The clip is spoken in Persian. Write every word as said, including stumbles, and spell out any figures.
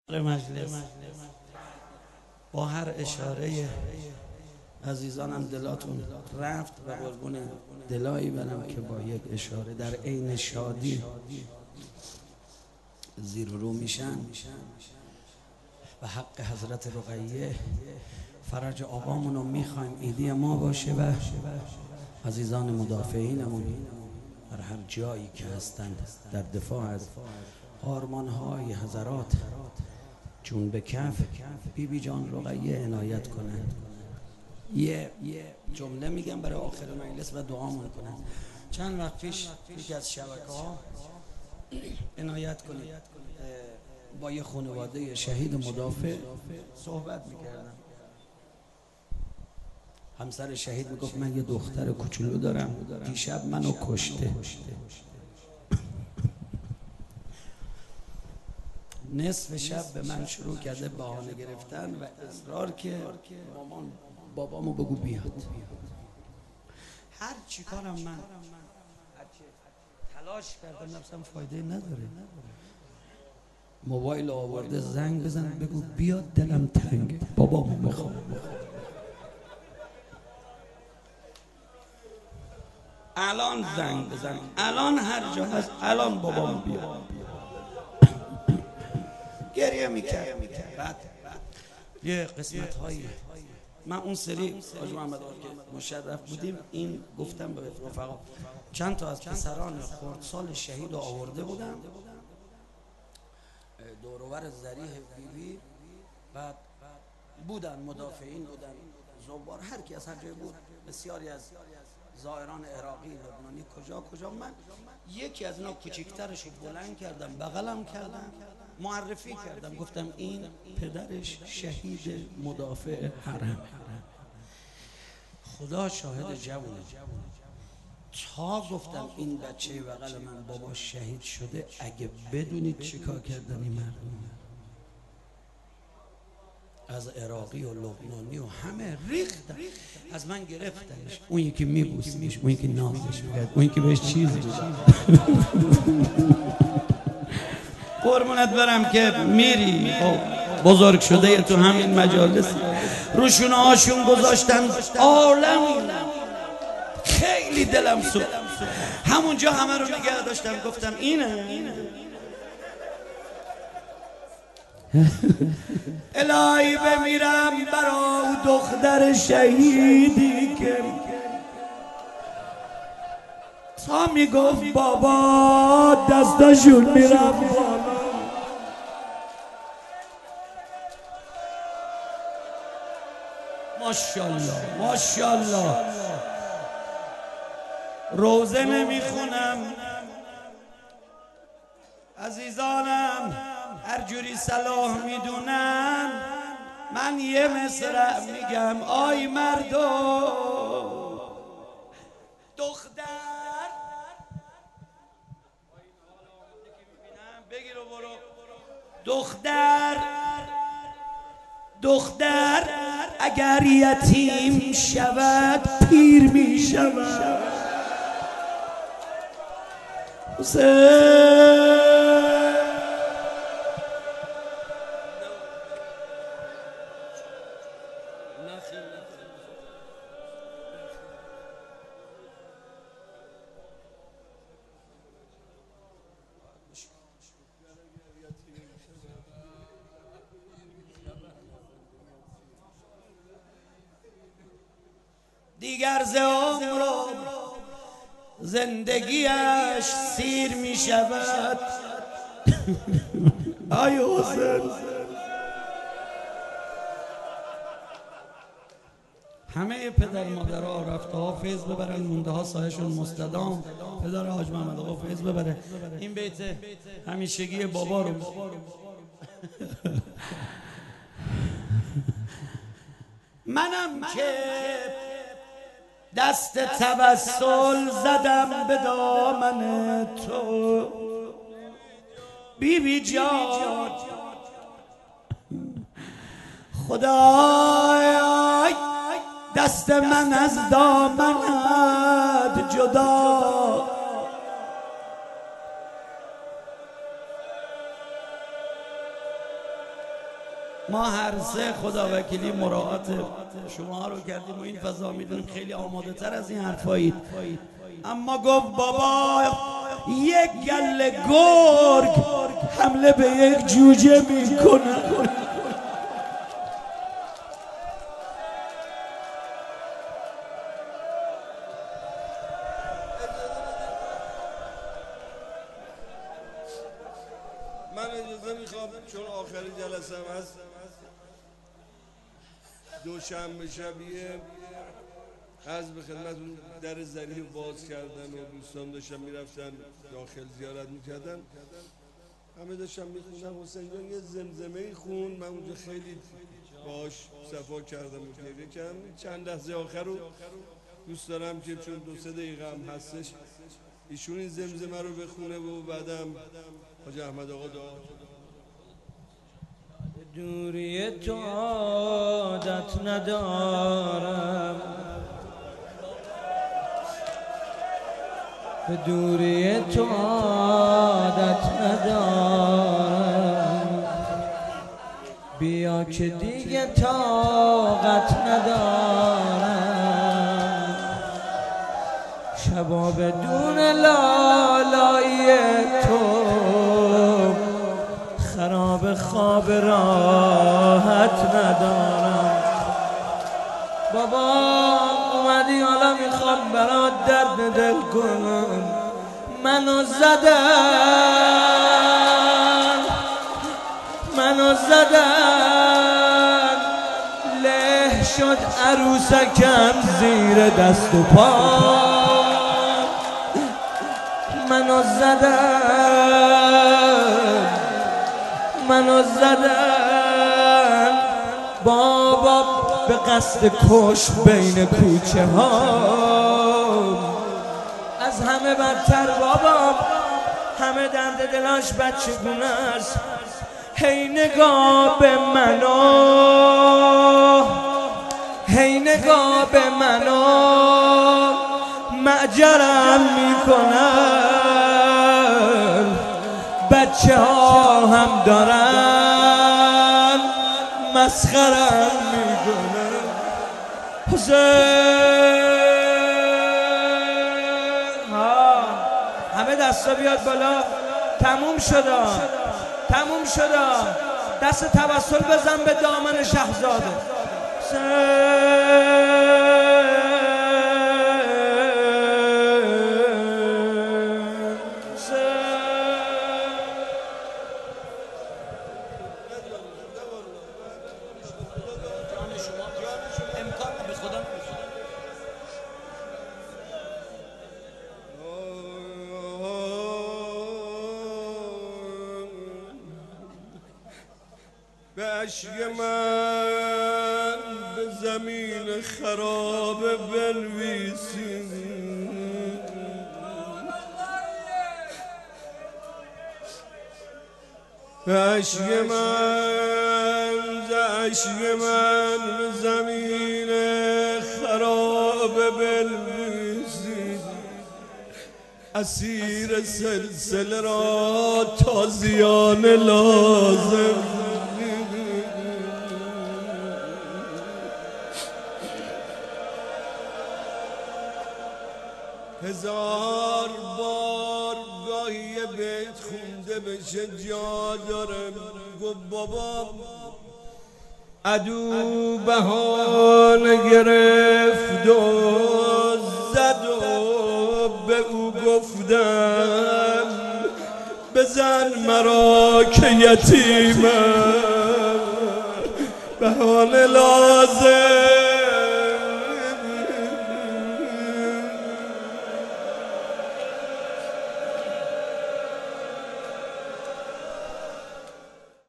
مجلس با هر اشاره عزیزانم دلاتون رفت و قربون دلایی برم که با یک اشاره در عین شادی زیر و رو میشن و حق حضرت رقیه فرج آقامونو میخوایم ایدی ما باشه و عزیزان مدافعینمون در هر جایی که هستند در دفاع از آرمان‌های حضرات جون به کف بی بی جان رقیه عنایت کنند. یه جمله میگم برای آخر مجلس و دعامون کنند. چند وقت پیش یکی از شبکه‌ها عنایت کنید با یه خانواده شهید مدافع صحبت میکردم. همسر شهید میگفت من یه دختر کوچولو دارم دیشب منو کشته. نصف شب به من شروع کرده بهانه گرفتن و اصرار که مامان بابامو بگو بیاد. هر چی کارم من تلاش کردم نفسم فایده نداره. موبایل آورده زنگ بزن بگو بیاد دلم تنگه بابامو میخوام. الان زنگ بزن الان هر جا هست الان بابامو بیاد. گریه میکرد. بعد یه قسمت هایی من اون سری حاج محمد آقا که مشرف بودیم این گفتم به رفقا چند تا از پسران خردسال شهید رو آورده بودم دوروبر ذریح بیبی. بعد بودن مدافعین بودن زوبار هر کی از هر جای بود بسیاری از زائران عراقی لبنانی کجا کجا. من یکی از اینا کوچیکترش رو بلند کردم بغلم کردم معرفی کردم گفتم این پدرش شهید مدافع حرم. خدا شاهد جوونه تا گفتم این بچه بغل من بابا شهید شده اگه بدونید چیکار کردن این مردم از عراقی و لبنانی و همه ریختن از من گرفتنش. اون یکی میبوسیش اون یکی نازش میکرد اون یکی بهش چیزی قربونت برم که میری بزرگ شده تو همین مجالس روشونه هاشون گذاشتن عالم. خیلی دلم سوخت همونجا همه رو نگه داشتم گفتم اینه الهی بمیرم برا او دختر شهیدی که تا میگفت بابا دستاشون میرم بالا. ماشاءالله ماشاءالله. روزه نمیخونم عزیزانم هر جوری صلاح میدونم من یه مصرع میگم آی مردو دختر بگیر و برو. دختر دختر اگر یتیم شود پیر می شود. حسین دیگر ز عمر و زندگیش سیر می شود. آی حسین همه پدر مادرها رفته ها فیض ببرن مونده ها سایشون مستدام. پدر حاج محمد آقا فیض ببره. این بیت همیشگی بابا رو منم که دست توسل زدم به دامن تو بی بی جان خدای دست من از دامنت جدا ما هر سه خدا وکیلی مراعات شما رو کردیم و این فضا میدونیم خیلی آماده تر از این حرفایید، اما گفت بابا یک گله گرگ حمله به یک جوجه میکنه. من اجازه میخوام چون آخری جلسه هست دوشنبه شبیه عرض به خدمتتون در ذریح باز کردن و دوستان داشتن میرفتن داخل زیارت میکردن، همه داشتن میخوندن. حسین جان یه زمزمه خون، من اونجا خیلی باش صفا کردم و گریه کردم. چند لحظه آخر رو دوست دارم که چون دو سه دقیقه هم هستش ایشون این زمزمه رو بخونه و بعدم حاج احمد آقا دعا. دوری تو عادت ندارم، به دوری تو عادت ندارم، بیا که دیگه طاقت ندارم، شبا بدون لالای تو خراب خواب راحت ندارم. بابا اومدی حالا میخوام برات درد دل کنم، منو زدن منو زدن له شد عروسکم زیر دست و پا، منو زدن منو زدن بابا به قصد کش بین کوچه ها، از همه بدتر بابا همه درد دلاش بچه گونه است. هی نگاه به منو هی نگاه به منو معجرم میکنن، بچه ها هم دارن مسخرم میکنن. حسین ها همه دستا بیاد بالا، تموم شدا تموم شدا، دست توسل بزن به دامن شهزاده. به عشق من به زمین خراب بنویسی، به عشق من به عشق من به زمین خراب بنویسی، اسیر سلسله را تازیان لازم، هزار بار گاهی یه بیت خونده بشه جا داره. گفت بابا عدو بهانه گرفت و زد و به او گفتم بزن مرا که یتیمم، بهانه لازم